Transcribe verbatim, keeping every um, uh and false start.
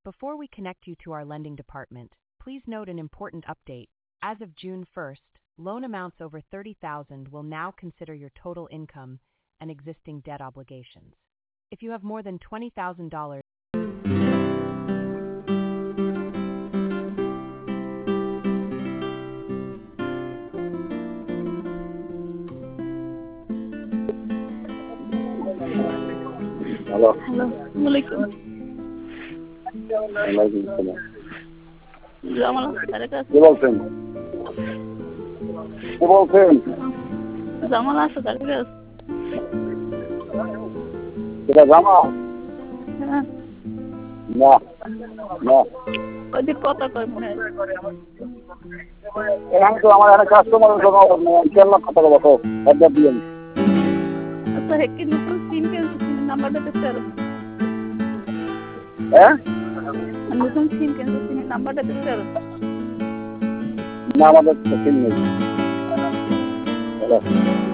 Before we connect you to our lending department, please note an important update. As of June first, loan amounts over thirty thousand dollars will now consider your total income and existing debt obligations. If you have more than twenty thousand dollars, hello hello, আসসালামু আলাইকুম। ওয়ালাইকুম আসসালাম। জামাল স্যারের কাছে কে বলছেন? কে বলছেন? জামাল আছে স্যারের কাছে। এটা জামাল? হ্যাঁ, না না ওই যে কথা কয় মনে হয়। এখানে তো আমার একটা কাস্টমারের জন্য কেন কথা বলবো একবার দিন। আচ্ছা, একটি নতুন সিম কিনছি, সিমের নাম্বারটা দিতে পারো? হ্যাঁ নতুন সিম কিনছি, সিমের নাম্বারটা দিতে পারো? না আমাদের সিম নেই। হ্যালো